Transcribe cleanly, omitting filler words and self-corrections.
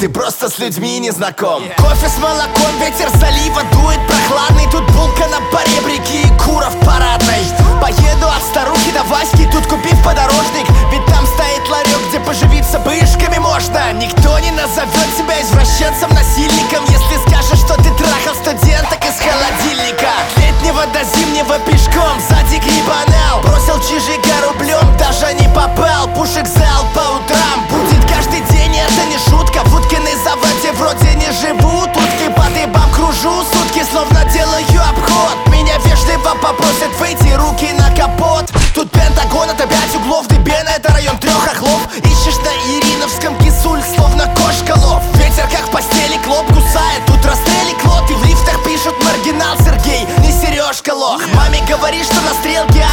ты просто с людьми не знаком. Кофе с молоком, ветер залива дует прохладный. Тут булка на поребрике и кура в парадной. Поеду от старухи до Васьки, тут купив подорожник. Ведь там стоит ларек, где поживиться пышками можно. Никто не назовет тебя извращенцем, насильником, если скажешь, что ты трахал студенток из холодильника. От летнего до зимнего пешком, садик ебанал. Бросил чижика рублем, даже не попал. Пушек зал по утрам будет каждый день, это не шутка. В Уткиной заводе вроде не живут утки. По дыбам кружу сутки, словно делаю обход. Меня вежливо попросят выйти, руки на капот. Тут Пентагон, это 5 углов. Дыбена, это район 3 хохлов. Ищешь на Ириновском кисуль, словно кошка лов. Ветер как в постели, клоп кусает. Тут расстрелик лот, и в лифтах пишут маргинал Сергей, не Сережка лох. Маме говоришь, что на стрелке